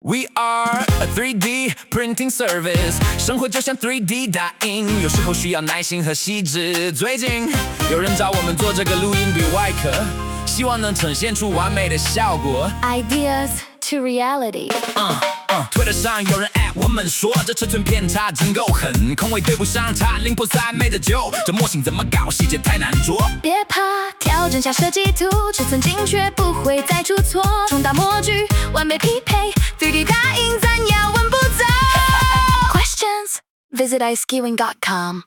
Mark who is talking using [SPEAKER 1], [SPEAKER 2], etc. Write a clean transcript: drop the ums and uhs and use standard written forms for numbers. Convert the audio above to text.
[SPEAKER 1] We are a 3D printing service， 生活就像 3D 打印，有时候需要耐心和细致。最近有人找我们做这个录音笔外壳，希望能呈现出完美的效果。
[SPEAKER 2] Ideas to reality。
[SPEAKER 1] Twitter 上有人我们说这尺寸偏差真够狠，空位对不上它0.3没得救，这模型怎么搞？细节太难捉。
[SPEAKER 2] 别怕，调整下设计图，尺寸精确不会再出错，重大模具完美匹配 ，3D 打印咱要稳步走。Questions visit iSkewing.com。